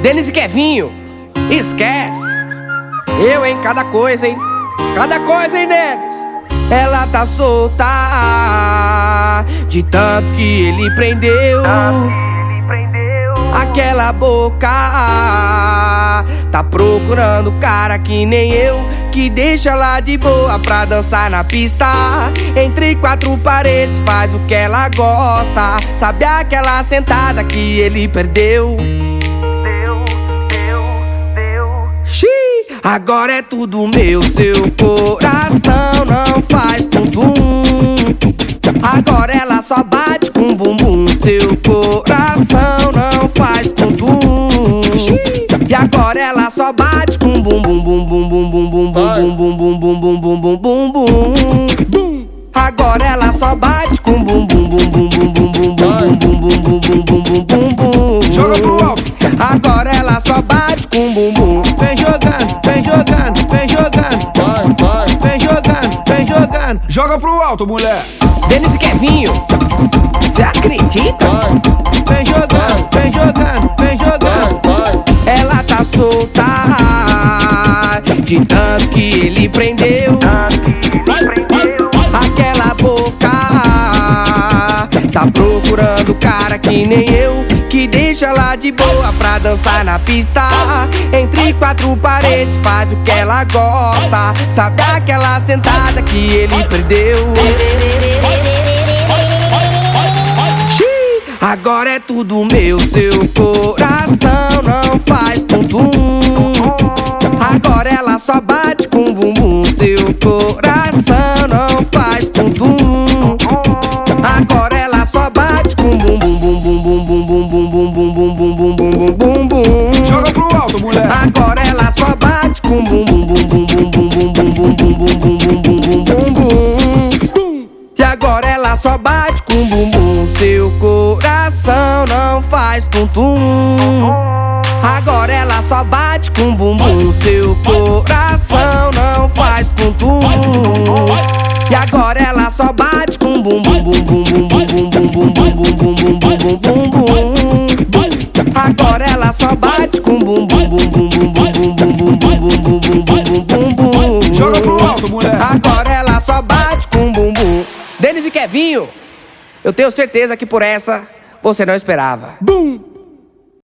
Denis e Kevinho, esquece. Eu, hein, cada coisa, hein. Cada coisa, hein, Denis. Ela tá solta de tanto que ele prendeu. Aquela boca tá procurando cara que nem eu, que deixa ela de boa pra dançar na pista. Entre quatro paredes faz o que ela gosta. Sabe aquela sentada que ele perdeu? Agora é tudo meu, seu coração não faz tum-tum. Agora ela só bate com bumbum, seu coração não faz tum-tum. E agora ela só bate com bumbum, bum bum bum bum bum bum bum bum bum bum bum bum bum bum. Agora ela só bate com bumbum bum bum bum bum bum bum bum bum bum bum bum bum bum. Joga pro alto. Agora ela só bate com bumbum. Vem jogando, vem jogando, vem jogando. Vai. Vem jogando, vem jogando. Joga pro alto, mulher. Denis e Kevinho, cê acredita? Vem jogando, vem jogando, vem jogando. Ela tá solta de tanto que ele prendeu. Aquela boca tá procurando cara que nem eu, que deixa ela de boa pra dançar na pista. Entre quatro paredes faz o que ela gosta. Sabe aquela sentada que ele perdeu? Agora é tudo meu, seu coração não faz tum-tum. Agora ela só bate com bumbum, seu coração não faz tum-tum. Agora ela só bate com bumbum, bum bum bum bum bum bum bum bum bum bum bum bum bum bum. Joga pro alto, mulher. Agora ela só bate com bumbum bum bum bum bum bum bum bum bum bum bum bum bum bum. E agora ela só bate com bumbum, seu coração não faz tum-tum. Agora ela só bate com bumbum, seu coração não faz tum-tum. E agora ela só bate com bumbum bum bum bum bum bum bum bum bum bum bum bum bum bum. Agora ela só bate com bumbum bum bum bum bum bum bum bum bum bum bum bum bum bum. Joga pro alto, mulher. Agora ela só bate com bumbum. Denis e Kevinho, eu tenho certeza que por essa você não esperava. Bum.